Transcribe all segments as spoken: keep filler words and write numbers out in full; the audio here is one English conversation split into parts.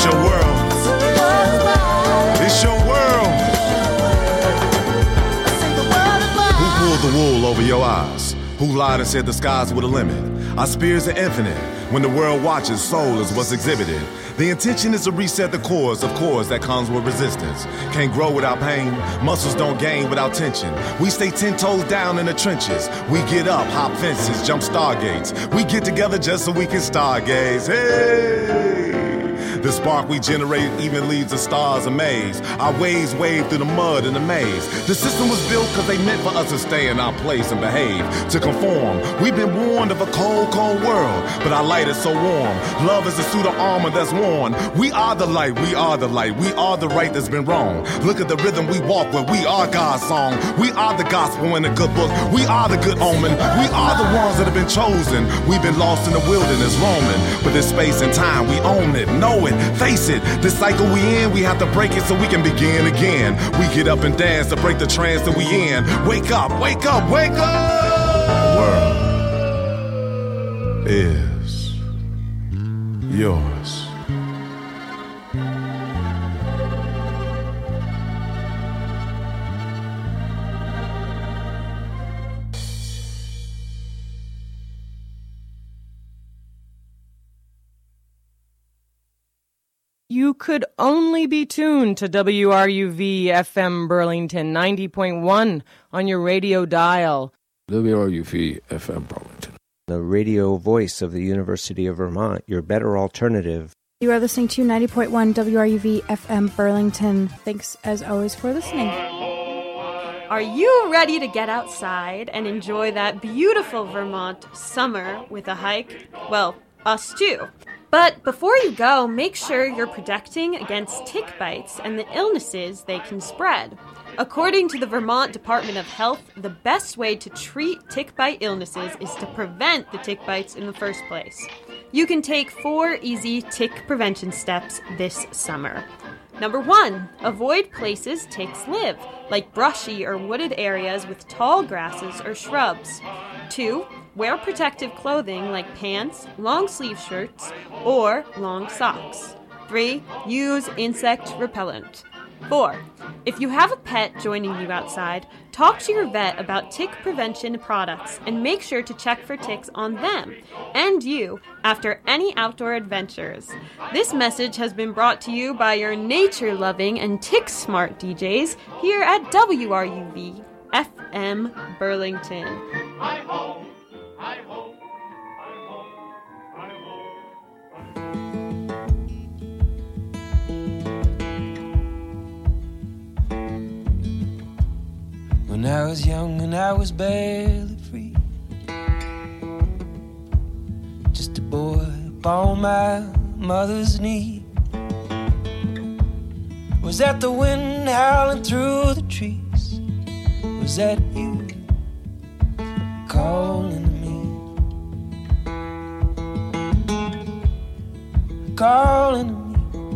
your world. It's your world. Who pulled the wool over your eyes? Who lied and said the skies were the limit? Our spears are infinite. When the world watches, soul is what's exhibited. The intention is to reset the cores of cores that comes with resistance. Can't grow without pain. Muscles don't gain without tension. We stay ten toes down in the trenches. We get up, hop fences, jump stargates. We get together just so we can stargaze. Hey! The spark we generate even leaves the stars amazed. Our waves wave through the mud and the maze. The system was built because they meant for us to stay in our place and behave, to conform. We've been warned of a cold, cold world, but our light is so warm. Love is a suit of armor that's worn. We are the light, we are the light, we are the right that's been wrong. Look at the rhythm we walk with, we are God's song. We are the gospel in the good book, we are the good omen. We are the ones that have been chosen. We've been lost in the wilderness roaming, but this space and time we own it, know it. Face it, this cycle we in, we have to break it so we can begin again. We get up and dance to break the trance that we in. Wake up, wake up, wake up! The world is yours. You could only be tuned to W R U V F M Burlington ninety point one on your radio dial. W R U V F M Burlington. The radio voice of the University of Vermont, your better alternative. You are listening to ninety point one W R U V F M Burlington. Thanks as always for listening. Are you ready to get outside and enjoy that beautiful Vermont summer with a hike? Well, us too. But before you go, make sure you're protecting against tick bites and the illnesses they can spread. According to the Vermont Department of Health, the best way to treat tick bite illnesses is to prevent the tick bites in the first place. You can take four easy tick prevention steps this summer. Number one, avoid places ticks live, like brushy or wooded areas with tall grasses or shrubs. Two, wear protective clothing like pants, long sleeve shirts, or long socks. Three, use insect repellent. Four, if you have a pet joining you outside, talk to your vet about tick prevention products and make sure to check for ticks on them and you after any outdoor adventures. This message has been brought to you by your nature-loving and tick-smart D Js here at W R U V F M Burlington. Hi-ho, hi-ho. When I was young and I was barely free, just a boy upon my mother's knee. Was that the wind howling through the trees? Was that you calling me? Calling me?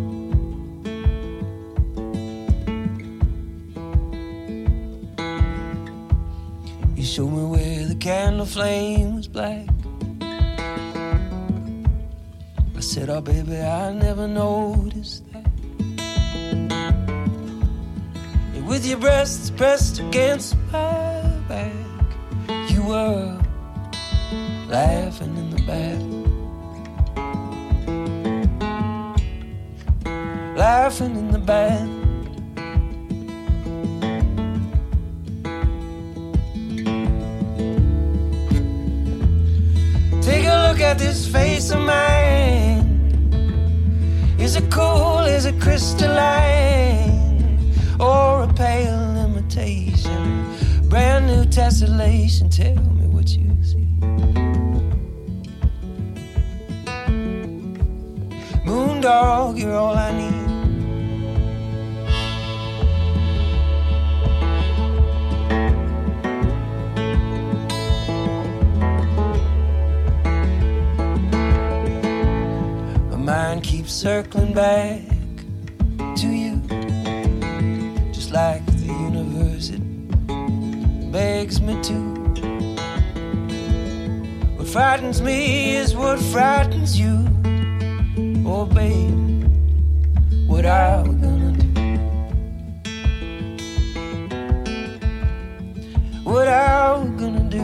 You showed me where the candle flame was black. I said, oh baby, I never noticed that. And with your breasts pressed against my back, you were laughing in the back. Laughing in the back. Take a look at this face of mine. Is it cool, is it crystalline, or a pale imitation? Brand new tessellation, tell me what you see. Moondog, you're all I need. Mind keeps circling back to you, just like the universe, it begs me to. What frightens me is what frightens you. Oh babe, What are we gonna do? What are we gonna do?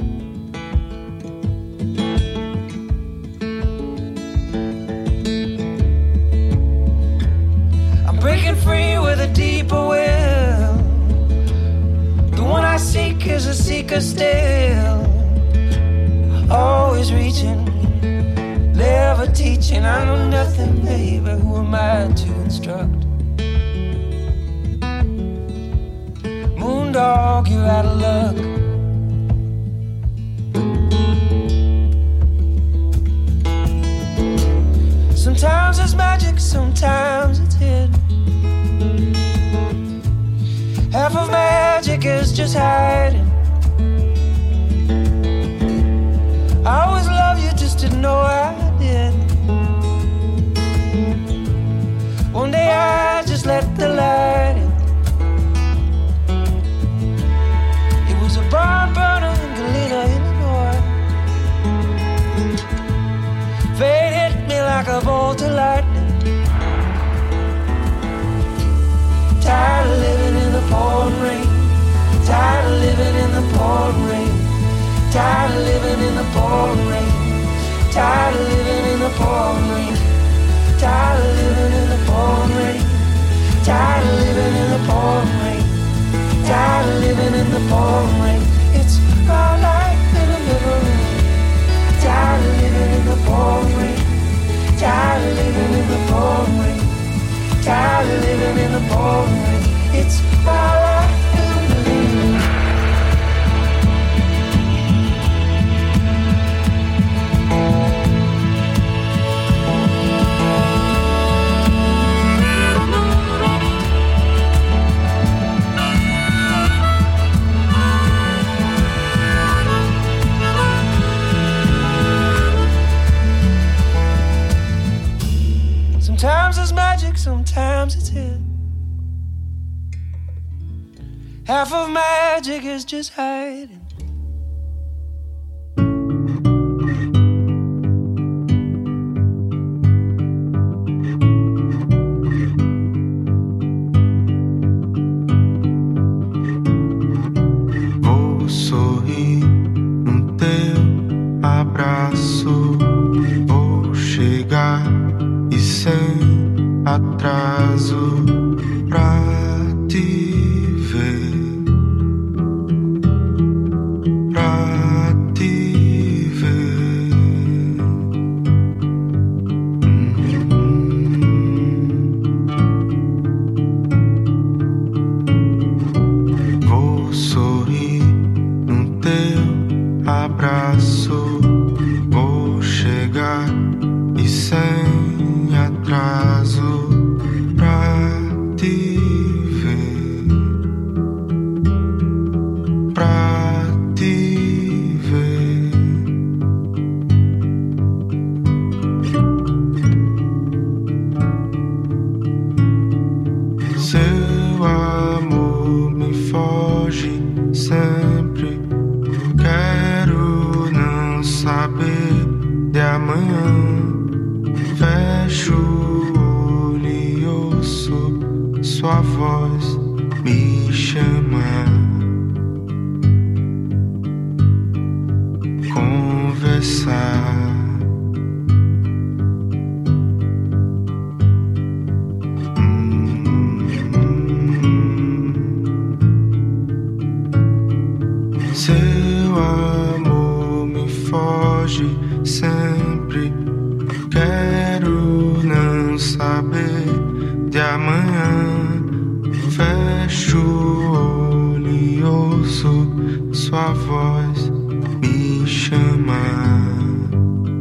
I'm breaking free with a deeper will. The one I seek is a seeker still. Always reaching, never teaching. I know nothing, baby. Who am I to instruct? Moondog, you're out of luck. Sometimes it's magic, sometimes it's hidden. Half of magic is just hiding. I always loved you, just didn't know I did. One day I just let the light in. It was a barn burner in Galena, Illinois. Fate hit me like a bolt of lightning. Tired of living in the pouring rain. Tired of living in the pouring rain. Tired of living in the pouring rain. Tired of living in the pouring rain. Tired of living in the pouring rain. Tired of living in the pouring rain. Tired of living in the pouring rain. It's my life in the middle. Tired of living in the pouring rain. Tired of living in the pouring rain. Tired of living in the pouring rain. It's my life in the middle. Sometimes it's magic, sometimes it's hidden. Half of magic is just hiding. Vou sorrir no teu abraço. Vou chegar e sem atraso pra te ver, pra te ver. Hum. Vou sorrir no teu abraço. Vou chegar e sem atraso pra te ver, pra te ver. Seu amor me foge sempre. Quero não saber de amanhã. Fecho o olho e ouço sua voz me chamar. Conversar. Hum. Seu amor me foge sempre. Quero não saber de amanhã. Fecho o olho e ouço sua voz me chamar.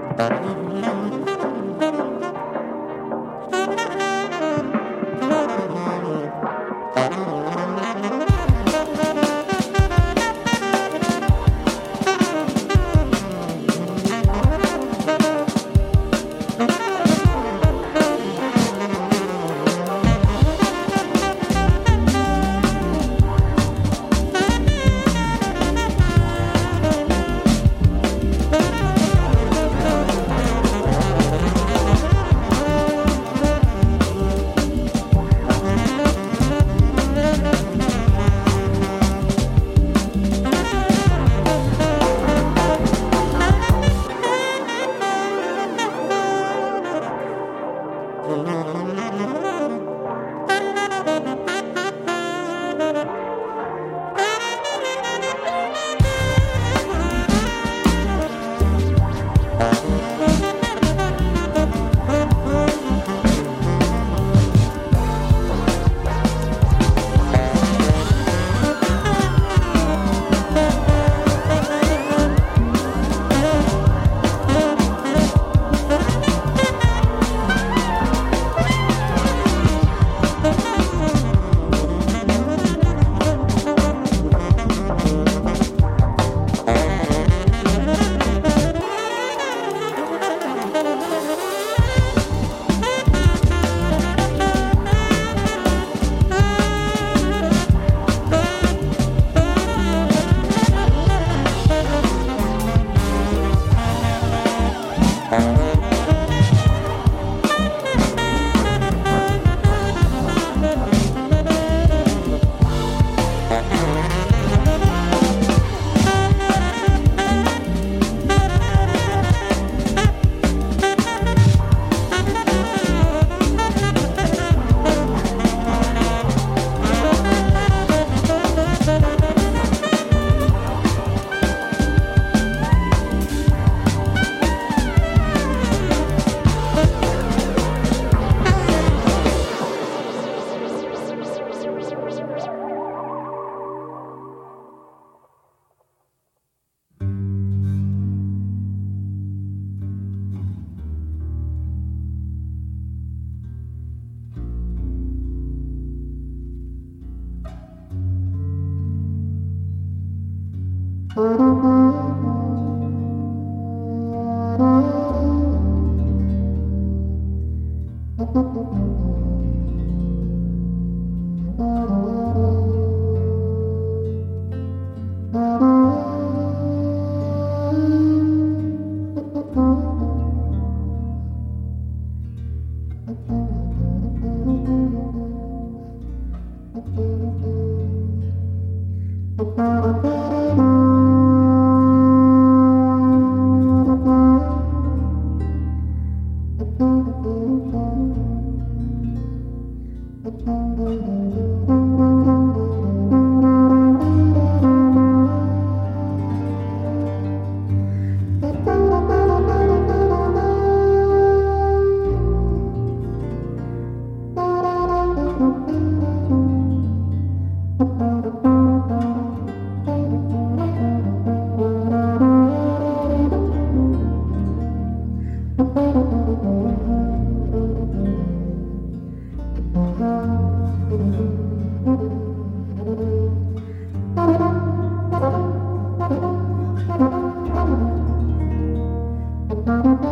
Thank you.